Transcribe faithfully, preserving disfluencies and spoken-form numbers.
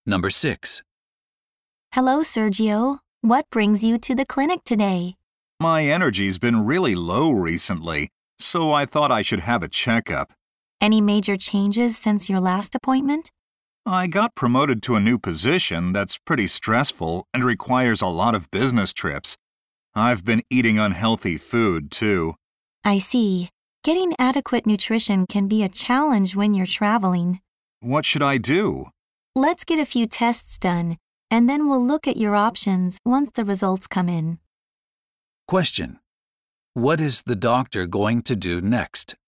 Number six. Hello, Sergio. What brings you to the clinic today? My energy's been really low recently, so I thought I should have a checkup. Any major changes since your last appointment? I got promoted to a new position that's pretty stressful and requires a lot of business trips. I've been eating unhealthy food, too. I see. Getting adequate nutrition can be a challenge when you're traveling. What should I do? Let's get a few tests done, and then we'll look at your options once the results come in. Question. What is the doctor going to do next?